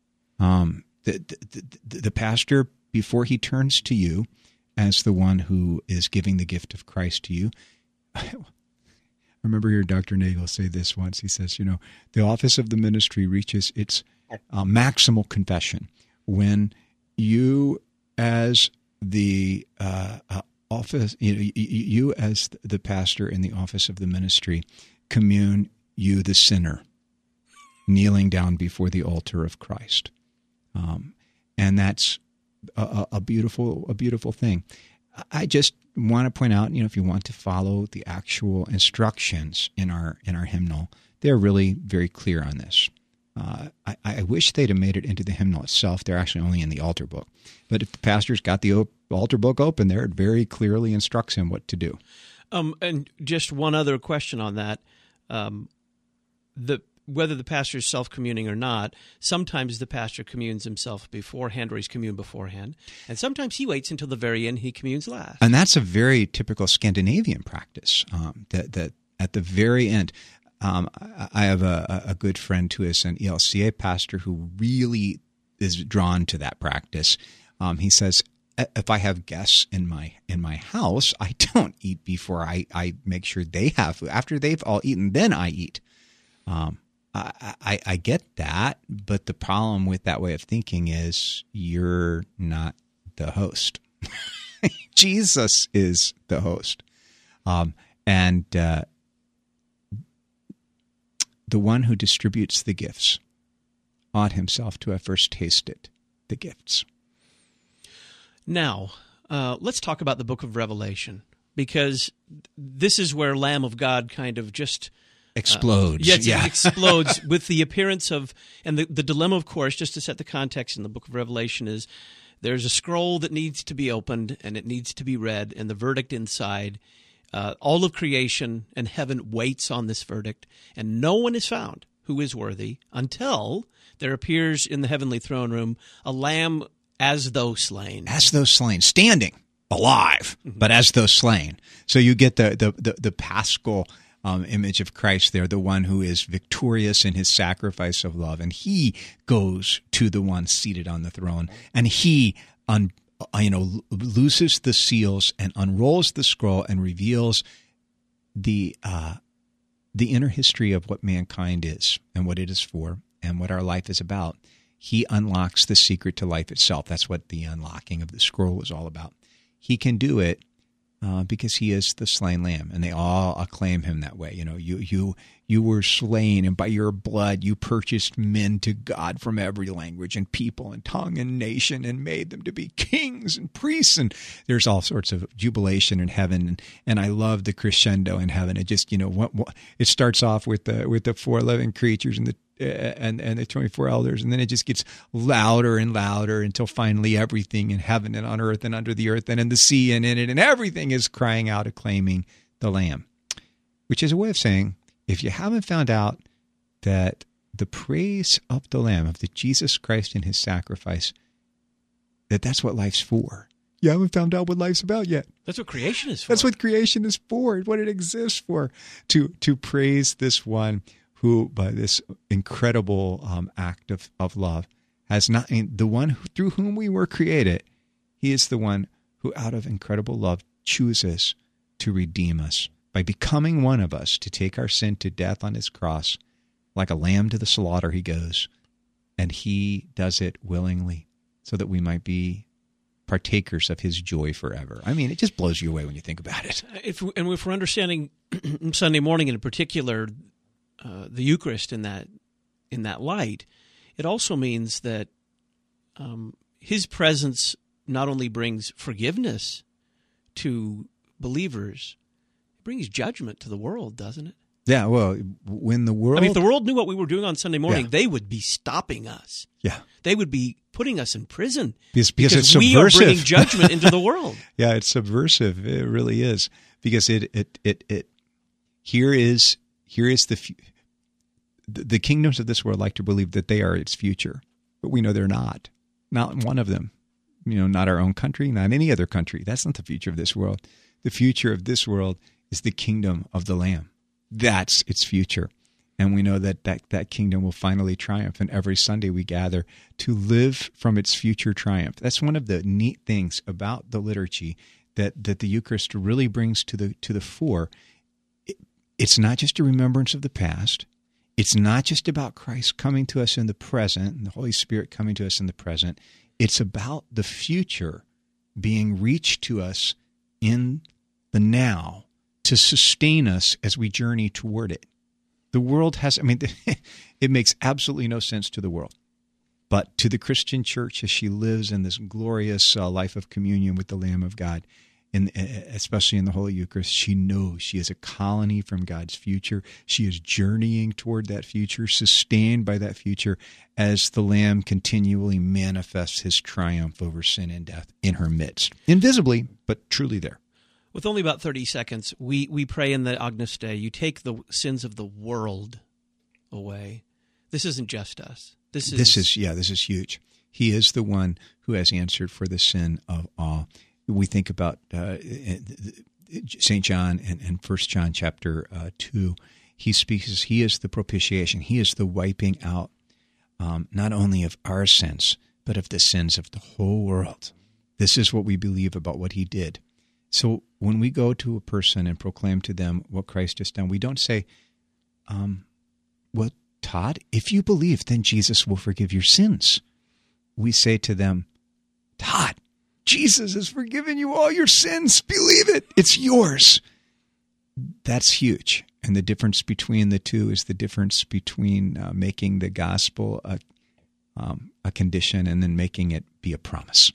Um, the, the, the, the pastor, before he turns to you as the one who is giving the gift of Christ to you, I remember hearing Doctor Nagel say this once. He says, you know, the office of the ministry reaches its uh, maximal confession when you as the uh, uh, office, you know, you as the pastor in the office of the ministry commune you, the sinner, kneeling down before the altar of Christ. Um, and that's a, a beautiful, a beautiful thing. I just want to point out, you know, if you want to follow the actual instructions in our in our hymnal, they're really very clear on this. Uh, I, I wish they'd have made it into the hymnal itself. They're actually only in the altar book. But if the pastor's got the op- altar book open there, it very clearly instructs him what to do. Um, and just one other question on that. Um, the whether the pastor is self-communing or not, sometimes the pastor communes himself beforehand or he's communed beforehand, and sometimes he waits until the very end, he communes last. And that's a very typical Scandinavian practice, um, that, that at the very end. Um, I have a, a good friend who is an E L C A pastor who really is drawn to that practice. Um, he says, if I have guests in my in my house, I don't eat before I, I make sure they have food. After they've all eaten, then I eat. Um, I, I, I get that, but the problem with that way of thinking is you're not the host. Jesus is the host. Um, and uh, the one who distributes the gifts ought himself to have first tasted the gifts. Now, uh, let's talk about the book of Revelation, because this is where Lamb of God kind of just explodes. Uh, yes, yeah. it explodes with the appearance of, and the, the dilemma, of course, just to set the context in the book of Revelation is there's a scroll that needs to be opened and it needs to be read, and the verdict inside, uh, all of creation and heaven waits on this verdict, and no one is found who is worthy until there appears in the heavenly throne room a lamb as though slain. As though slain, standing, alive, mm-hmm. but as though slain. So you get the the the, the paschal um, image of Christ there, the one who is victorious in his sacrifice of love, and he goes to the one seated on the throne, and he un, you know looses the seals and unrolls the scroll and reveals the uh, the inner history of what mankind is and what it is for and what our life is about. He unlocks the secret to life itself. That's what the unlocking of the scroll is all about. He can do it uh, because he is the slain lamb, and they all acclaim him that way. You know, you you you were slain, and by your blood you purchased men to God from every language and people and tongue and nation, and made them to be kings and priests. And there's all sorts of jubilation in heaven, and, and I love the crescendo in heaven. It just you know what, what it starts off with the with the four living creatures and the and and the twenty-four elders, and then it just gets louder and louder until finally everything in heaven and on earth and under the earth and in the sea and in it and everything is crying out, acclaiming the Lamb, which is a way of saying, if you haven't found out that the praise of the Lamb, of the Jesus Christ and his sacrifice, that that's what life's for. You haven't found out what life's about yet. That's what creation is for. That's what creation is for, what it exists for, to to praise this one who, by this incredible um, act of, of love, has not, the one who, through whom we were created, he is the one who, out of incredible love, chooses to redeem us by becoming one of us, to take our sin to death on his cross. Like a lamb to the slaughter he goes, and he does it willingly so that we might be partakers of his joy forever. I mean, it just blows you away when you think about it. If, and if we're understanding Sunday morning in particular, Uh, the Eucharist in that in that light, it also means that um, his presence not only brings forgiveness to believers, it brings judgment to the world, doesn't it? Yeah, well, when the world... I mean, if the world knew what we were doing on Sunday morning, Yeah. they would be stopping us. Yeah. They would be putting us in prison Because, because, it's we are subversive. bringing judgment into the world. Yeah, it's subversive. It really is. Because it, it, it, it here is, here is the, fu- the, the kingdoms of this world like to believe that they are its future, but we know they're not. Not one of them. You know, not our own country, not any other country. That's not the future of this world. The future of this world is the kingdom of the Lamb. That's its future. And we know that, that that kingdom will finally triumph. And every Sunday we gather to live from its future triumph. That's one of the neat things about the liturgy that, that the Eucharist really brings to the to the fore. It, it's not just a remembrance of the past. It's not just about Christ coming to us in the present and the Holy Spirit coming to us in the present. It's about the future being reached to us in the now to sustain us as we journey toward it. The world has, I mean, it makes absolutely no sense to the world. But to the Christian church, as she lives in this glorious uh, life of communion with the Lamb of God, in, especially in the Holy Eucharist, she knows she is a colony from God's future. She is journeying toward that future, sustained by that future, as the Lamb continually manifests his triumph over sin and death in her midst. Invisibly, but truly there. With only about thirty seconds, we, we pray in the Agnus Dei, you take the sins of the world away. This isn't just us. This is, this is yeah, this is huge. He is the one who has answered for the sin of all. We think about uh, Saint John and, and First John chapter uh, two. He speaks, he is the propitiation. He is the wiping out um, not only of our sins, but of the sins of the whole world. This is what we believe about what he did. So when we go to a person and proclaim to them what Christ has done, we don't say, um, well, Todd, if you believe, then Jesus will forgive your sins. We say to them, Todd, Jesus has forgiven you all your sins. Believe it. It's yours. That's huge. And the difference between the two is the difference between uh, making the gospel a, um, a condition and then making it be a promise.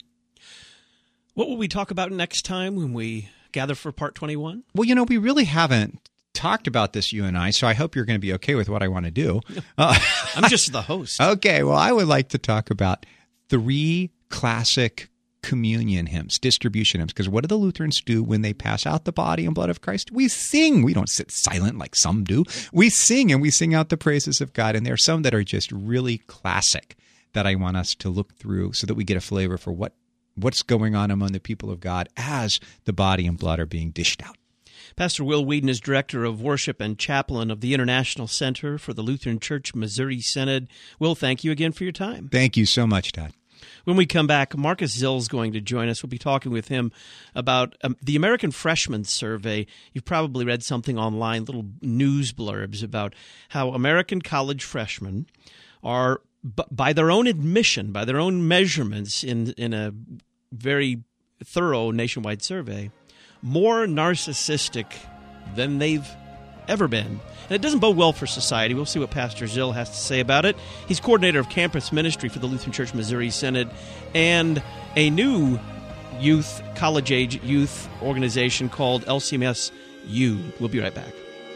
What will we talk about next time when we gather for part twenty-one? Well, you know, we really haven't talked about this, you and I, so I hope you're going to be okay with what I want to do. Uh, I'm just the host. Okay, well, I would like to talk about three classic communion hymns, distribution hymns, because what do the Lutherans do when they pass out the body and blood of Christ? We sing. We don't sit silent like some do. We sing, and we sing out the praises of God, and there are some that are just really classic that I want us to look through so that we get a flavor for what what's going on among the people of God as the body and blood are being dished out. Pastor Will Whedon is Director of Worship and Chaplain of the International Center for the Lutheran Church Missouri Synod. Will, thank you again for your time. Thank you so much, Todd. When we come back, Marcus Zill is going to join us. We'll be talking with him about um, the American Freshman Survey. You've probably read something online, little news blurbs about how American college freshmen are, b- by their own admission, by their own measurements in in a very thorough nationwide survey, more narcissistic than they've ever been. And it doesn't bode well for society. We'll see what Pastor Zill has to say about it. He's coordinator of campus ministry for the Lutheran Church Missouri Synod and a new youth, college-age youth organization called L C M S U. We'll be right back.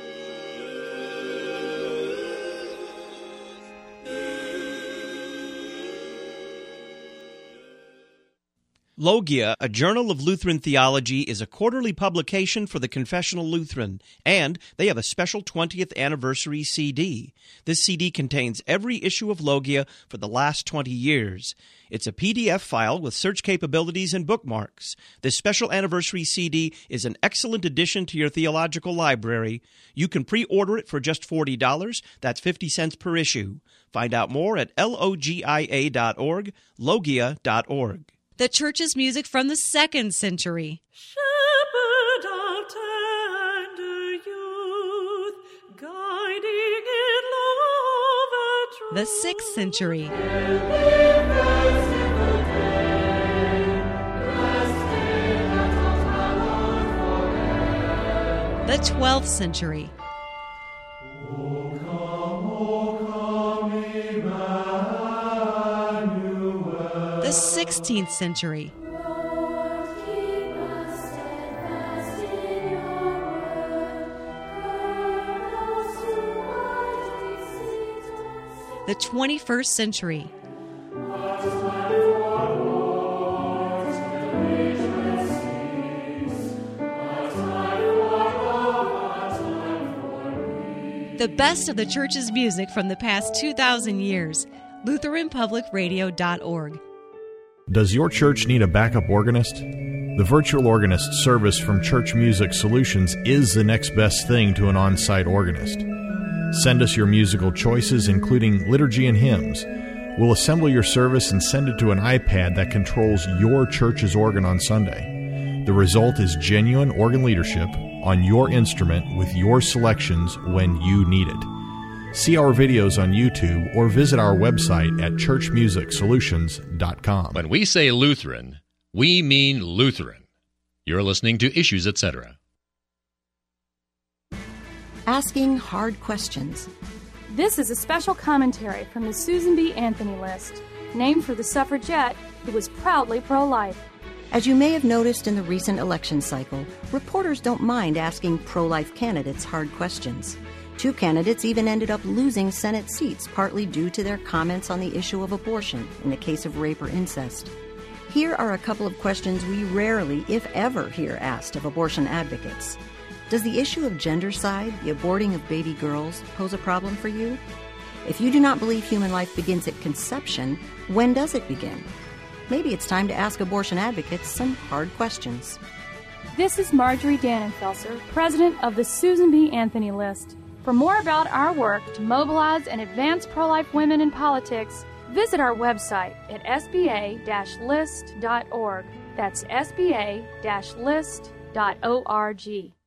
Logia, a journal of Lutheran theology, is a quarterly publication for the Confessional Lutheran, and they have a special twentieth anniversary C D. This C D contains every issue of Logia for the last twenty years. It's a P D F file with search capabilities and bookmarks. This special anniversary C D is an excellent addition to your theological library. You can pre-order it for just forty dollars. That's fifty cents per issue. Find out more at logia dot org, logia dot org. The church's music from the second century. Shepherd of tender youth, guiding in love and truth. The sixth century. The twelfth century. O come, O come, Emmanuel. sixteenth century. The twenty-first century. The best of the church's music from the past two thousand years. Lutheran Public Radio dot org. Does your church need a backup organist? The virtual organist service from Church Music Solutions is the next best thing to an on-site organist. Send us your musical choices, including liturgy and hymns. We'll assemble your service and send it to an iPad that controls your church's organ on Sunday. The result is genuine organ leadership on your instrument with your selections when you need it. See our videos on YouTube or visit our website at church music solutions dot com. When we say Lutheran, we mean Lutheran. You're listening to Issues, et cetera. Asking hard questions. This is a special commentary from the Susan B. Anthony List, named for the suffragette who was proudly pro-life. As you may have noticed in the recent election cycle, reporters don't mind asking pro-life candidates hard questions. Two candidates even ended up losing Senate seats, partly due to their comments on the issue of abortion in the case of rape or incest. Here are a couple of questions we rarely, if ever, hear asked of abortion advocates. Does the issue of gendercide, the aborting of baby girls, pose a problem for you? If you do not believe human life begins at conception, when does it begin? Maybe it's time to ask abortion advocates some hard questions. This is Marjorie Dannenfelser, president of the Susan B. Anthony List. For more about our work to mobilize and advance pro-life women in politics, visit our website at s b a dash list dot org. That's s b a dash list dot org.